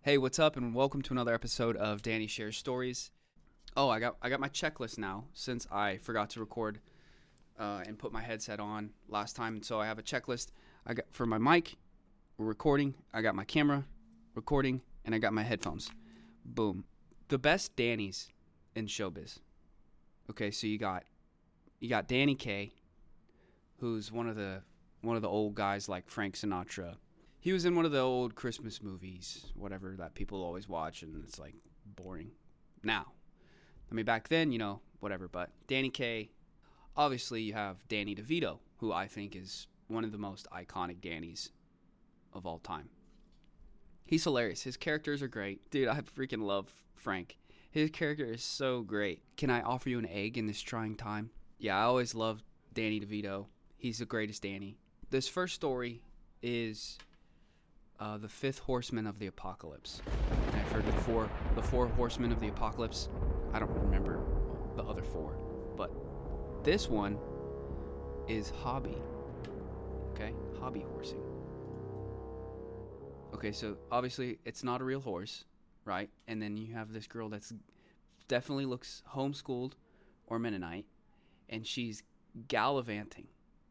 Hey, what's up, and welcome to another episode of Danny Shares Stories. Oh, I got my checklist now since I forgot to record and put my headset on last time. So I have a checklist. I got for my mic, we're recording. I got my camera, recording, and I got my headphones. Boom. The best Dannys in showbiz. Okay, so you got Danny Kaye, who's one of the old guys like Frank Sinatra. He was in one of the old Christmas movies, whatever, that people always watch, and it's, like, boring. Now, I mean, back then, whatever, but Danny Kaye, obviously you have Danny DeVito, who I think is one of the most iconic Dannys of all time. He's hilarious. His characters are great. Dude, I freaking love Frank. His character is so great. Can I offer you an egg in this trying time? Yeah, I always loved Danny DeVito. He's the greatest Danny. This first story is... the fifth horseman of the apocalypse. And I've heard the four horsemen of the apocalypse. I don't remember the other four, but this one is hobby. Okay, hobby horsing. Okay, so obviously it's not a real horse, right? And then you have this girl that's definitely looks homeschooled or Mennonite, and she's gallivanting.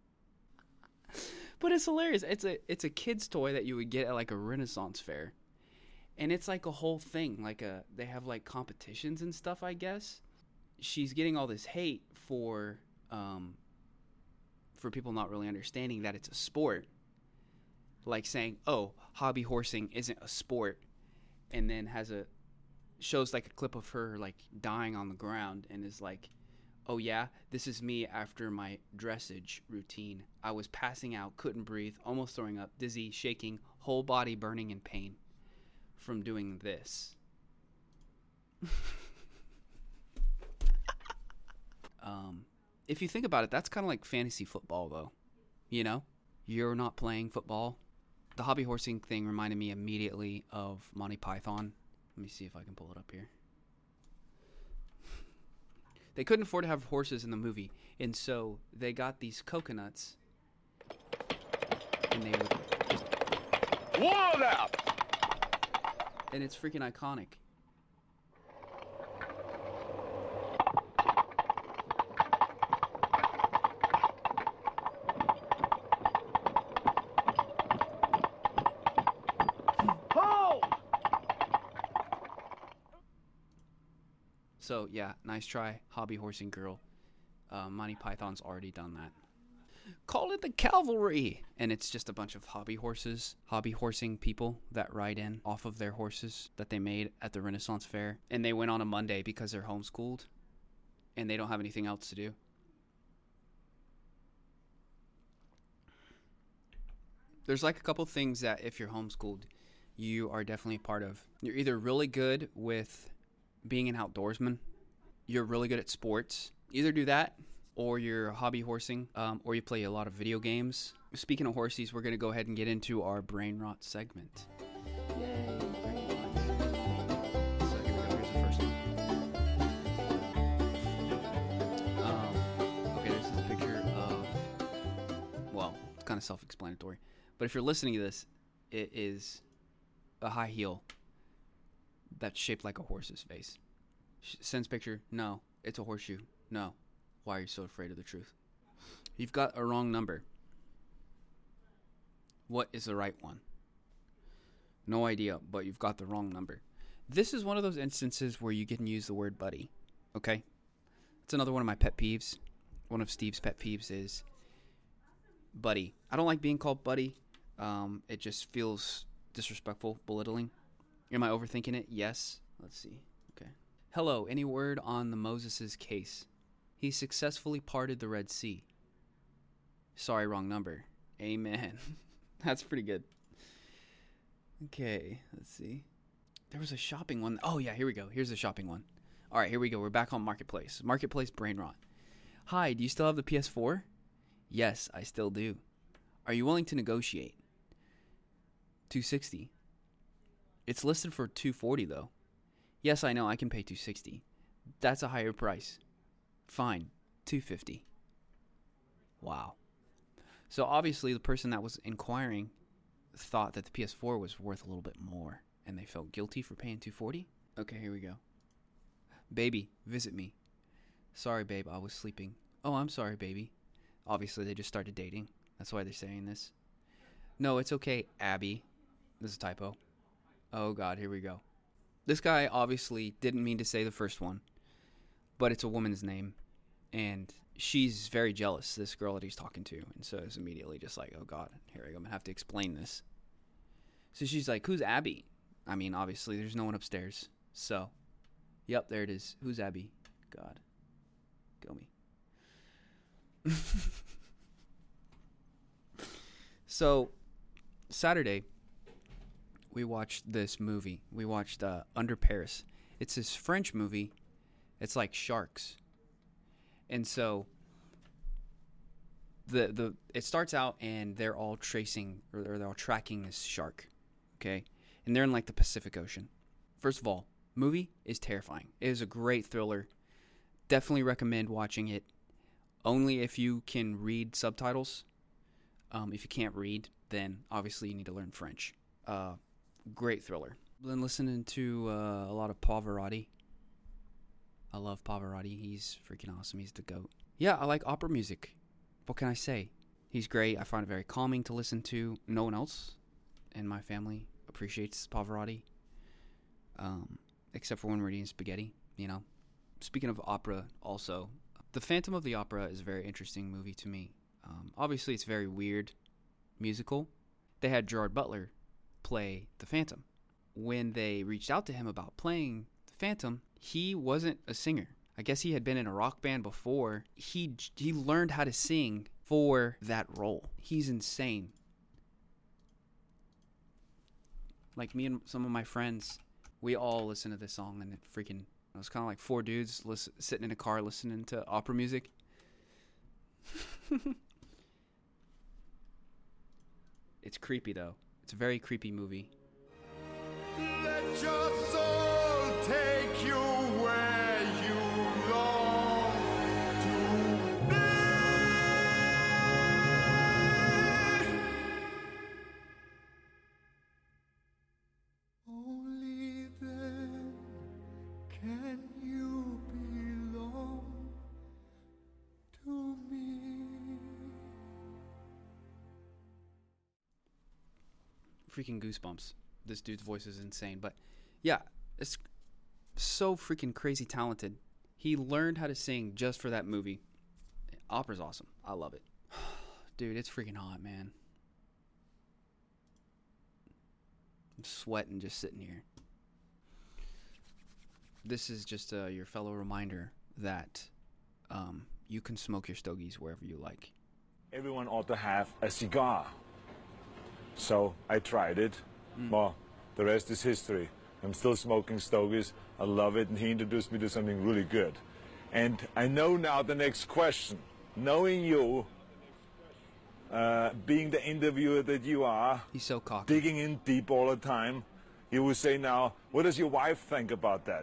But it's hilarious. It's a kid's toy that you would get at like a Renaissance fair. And it's like a whole thing. They have like competitions and stuff, I guess. She's getting all this hate for people not really understanding that it's a sport. Like saying, "Oh, hobby horsing isn't a sport." And then shows like a clip of her like dying on the ground and is like, "Oh yeah, this is me after my dressage routine. I was passing out, couldn't breathe, almost throwing up, dizzy, shaking, whole body burning in pain from doing this." If you think about it, that's kind of like fantasy football, though. You're not playing football. The hobby horsing thing reminded me immediately of Monty Python. Let me see if I can pull it up here. They couldn't afford to have horses in the movie, and so they got these coconuts, and they would just... Whoa now! And it's freaking iconic. So, yeah, nice try, hobby horsing girl. Monty Python's already done that. Call it the cavalry! And it's just a bunch of hobby horsing people that ride in off of their horses that they made at the Renaissance Fair. And they went on a Monday because they're homeschooled and they don't have anything else to do. There's like a couple things that if you're homeschooled, you are definitely a part of. You're either really good with being an outdoorsman, you're really good at sports. Either do that, or you're hobby horsing, or you play a lot of video games. Speaking of horsies, we're going to go ahead and get into our brain rot segment. Yay, brain rot. So here we go, here's the first one. Okay, this is a picture of, well, it's kind of self-explanatory. But if you're listening to this, it is a high heel that's shaped like a horse's face. Sends picture. No, it's a horseshoe. No. Why are you so afraid of the truth? You've got a wrong number. What is the right one? No idea, but you've got the wrong number. This is one of those instances where you can use the word buddy. Okay? It's another one of my pet peeves. One of Steve's pet peeves is buddy. I don't like being called buddy. It just feels disrespectful, belittling. Am I overthinking it? Yes. Let's see. Okay. Hello. Any word on the Moses' case? He successfully parted the Red Sea. Sorry, wrong number. Amen. That's pretty good. Okay. Let's see. There was a shopping one. Oh, yeah. Here we go. Here's the shopping one. All right. Here we go. We're back on Marketplace. Marketplace brain rot. Hi. Do you still have the PS4? Yes, I still do. Are you willing to negotiate? $260. It's listed for $240 though. Yes, I know, I can pay $260. That's a higher price. Fine, $250. Wow. So obviously the person that was inquiring thought that the PS4 was worth a little bit more. and they felt guilty for paying $240. Okay, here we go. Baby, visit me. Sorry, babe, I was sleeping. Oh, I'm sorry, baby. Obviously, they just started dating. That's why they're saying this. No, it's okay, Abby. This is a typo. Oh, God, here we go. This guy obviously didn't mean to say the first one, but it's a woman's name, and she's very jealous, this girl that he's talking to, and so it's immediately just like, oh, God, here I go. I'm going to have to explain this. So she's like, who's Abby? I mean, obviously, there's no one upstairs. So, yep, there it is. Who's Abby? God. Go me. So, Saturday, we watched this movie. We watched Under Paris. It's this French movie. It's like sharks. And so, it starts out and they're all tracing, or they're all tracking this shark. Okay? And they're in like the Pacific Ocean. First of all, movie is terrifying. It is a great thriller. Definitely recommend watching it. Only if you can read subtitles. If you can't read, then obviously you need to learn French. Great thriller. Been listening to a lot of Pavarotti. I love Pavarotti. He's freaking awesome. He's the GOAT. Yeah, I like opera music. What can I say? He's great. I find it very calming to listen to. No one else in my family appreciates Pavarotti. Except for when we're eating spaghetti, you know. Speaking of opera, also, The Phantom of the Opera is a very interesting movie to me. Obviously, it's very weird musical. They had Gerard Butler play the Phantom. When they reached out to him about playing the Phantom, he wasn't a singer. I guess he had been in a rock band before. He learned how to sing for that role. He's insane. Like me and some of my friends, we all listen to this song, and it was kind of like four dudes sitting in a car listening to opera music. It's creepy, though. It's a very creepy movie. Let your soul take you where you long to be. Only then can you belong to me. Freaking goosebumps. This dude's voice is insane. But yeah, it's so freaking crazy talented. He learned how to sing just for that movie. Opera's awesome. I love it. Dude, it's freaking hot, man. I'm sweating just sitting here. This is just your fellow reminder that you can smoke your stogies wherever you like. Everyone ought to have a cigar. So I tried it. Well, the rest is history. I'm still smoking stogies. I love it, and he introduced me to something really good. And I know now the next question. Knowing you, being the interviewer that you are, He's so cocky. digging in deep all the time, you will say now, what does your wife think about that?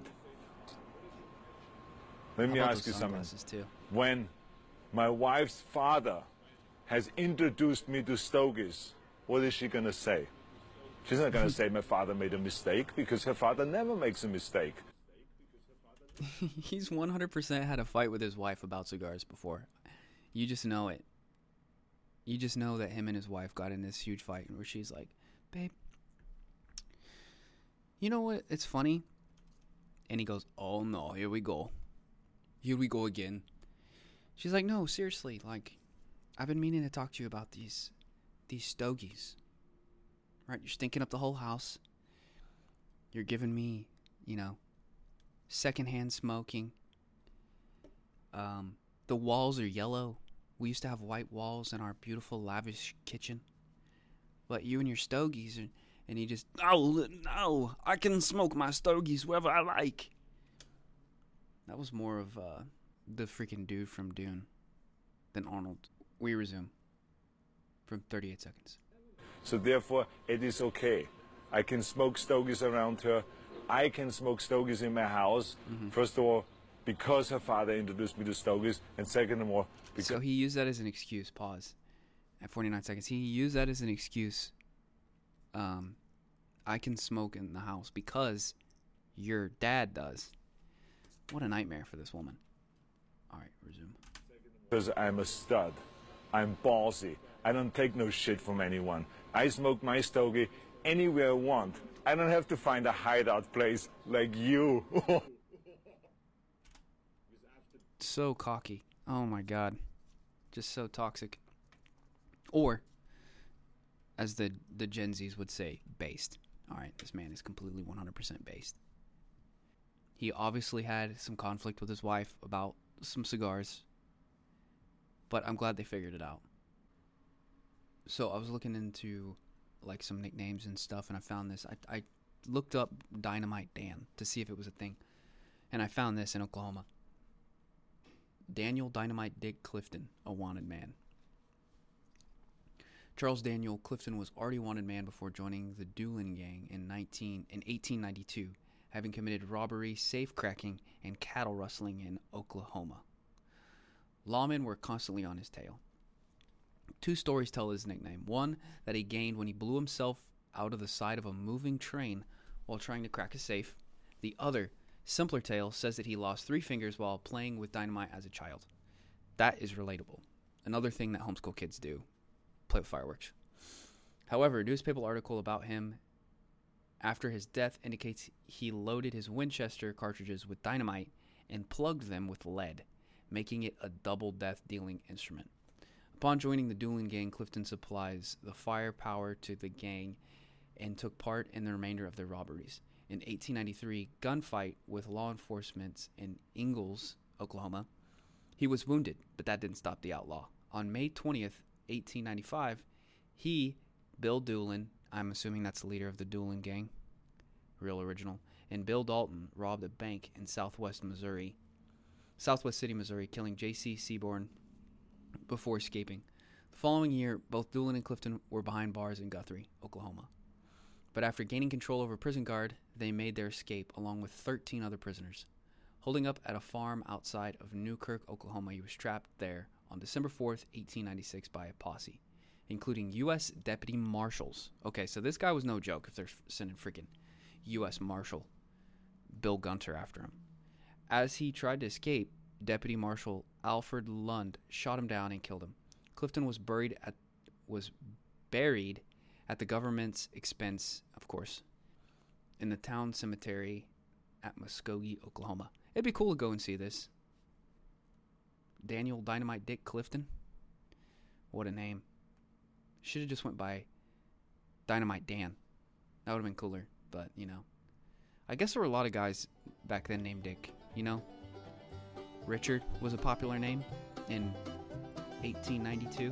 Let me How about ask you those something. sunglasses, too? When my wife's father has introduced me to stogies, what is she going to say? She's not going to say my father made a mistake, because her father never makes a mistake. He's 100% had a fight with his wife about cigars before. You just know it. You just know that him and his wife got in this huge fight where she's like, babe, you know what? It's funny. And he goes, oh no, here we go. Here we go again. She's like, no, seriously, like, I've been meaning to talk to you about these stogies. Right? You're stinking up the whole house. You're giving me, secondhand smoking. The walls are yellow. We used to have white walls in our beautiful, lavish kitchen. But you and your stogies, and he just, no, I can smoke my stogies wherever I like. That was more of the freaking dude from Dune than Arnold. We resume from 38 seconds. So therefore, it is okay. I can smoke stogies around her. I can smoke stogies in my house. First of all, because her father introduced me to stogies, and second of all, because So he used that as an excuse. Pause. At 49 seconds, he used that as an excuse. I can smoke in the house because your dad does. What a nightmare for this woman. All right, resume. Because I'm a stud. I'm ballsy. I don't take no shit from anyone. I smoke my stogie anywhere I want. I don't have to find a hideout place like you. So cocky. Oh my god. Just so toxic. Or, as the Gen Zs would say, based. Alright, this man is completely 100% based. He obviously had some conflict with his wife about some cigars, but I'm glad they figured it out. So I was looking into like some nicknames and stuff, and I found this. I looked up Dynamite Dan to see if it was a thing, and I found this in Oklahoma. Daniel Dynamite Dick Clifton, a wanted man. Charles Daniel Clifton was already a wanted man before joining the Doolin Gang in 1892, having committed robbery, safe-cracking, and cattle rustling in Oklahoma. Lawmen were constantly on his tail. Two stories tell his nickname. One that he gained when he blew himself out of the side of a moving train while trying to crack a safe. The other, simpler tale, says that he lost 3 fingers while playing with dynamite as a child. That is relatable. Another thing that homeschool kids do. Play with fireworks. However, a newspaper article about him after his death indicates he loaded his Winchester cartridges with dynamite and plugged them with lead, making it a double death-dealing instrument. Upon joining the Doolin Gang, Clifton supplies the firepower to the gang and took part in the remainder of their robberies. In 1893, gunfight with law enforcement in Ingalls, Oklahoma. He was wounded, but that didn't stop the outlaw. On May 20th, 1895, he, Bill Doolin, I'm assuming that's the leader of the Doolin Gang, real original, and Bill Dalton robbed a bank in Southwest City, Missouri, killing J.C. Seaborn before escaping. The following year, both Doolin and Clifton were behind bars in Guthrie, Oklahoma. But after gaining control over a prison guard, they made their escape along with 13 other prisoners. Holding up at a farm outside of Newkirk, Oklahoma, he was trapped there on December 4th, 1896 by a posse, including U.S. Deputy Marshals. Okay, so this guy was no joke if they're sending freaking U.S. Marshal Bill Gunter after him. As he tried to escape, Deputy Marshal Alfred Lund shot him down and killed him. Clifton was buried at the government's expense, of course, in the town cemetery at Muskogee, Oklahoma. It'd be cool to go and see this. Daniel Dynamite Dick Clifton. What a name. Should have just went by Dynamite Dan. That would have been cooler, but, you know. I guess there were a lot of guys back then named Dick, you know. Richard was a popular name in 1892.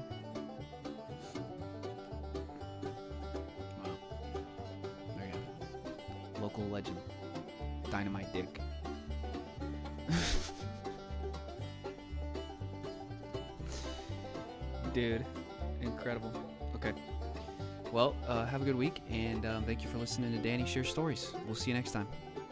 Wow. There you have it. Local legend. Dynamite Dick. Dude, incredible. Okay. Well, have a good week, and thank you for listening to Danny Share Stories. We'll see you next time.